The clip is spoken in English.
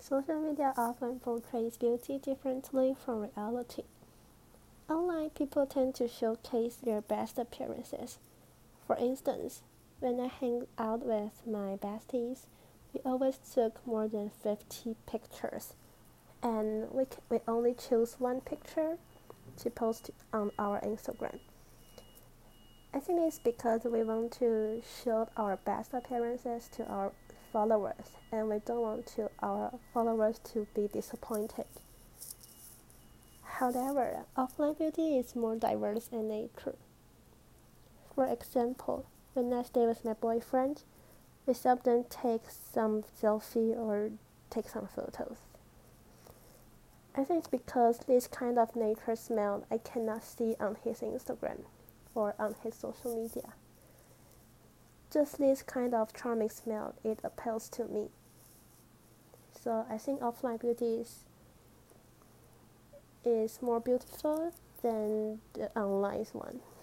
Social media often portrays beauty differently from reality. Online, people tend to showcase their best appearances. For instance, when I hang out with my besties, we always took more than 50 pictures, and we only choose one picture to post on our Instagram. I think it's because we want to show our best appearances to our followers, and we don't want our followers to be disappointed. However, offline beauty is more diverse in nature. For example, when I stay with my boyfriend, we seldom take some selfie or take some photos. I think it's because this kind of nature smell I cannot see on his Instagram or on his social media. Just this kind of charming smell, it appeals to me. So I think offline beauty is more beautiful than the online one.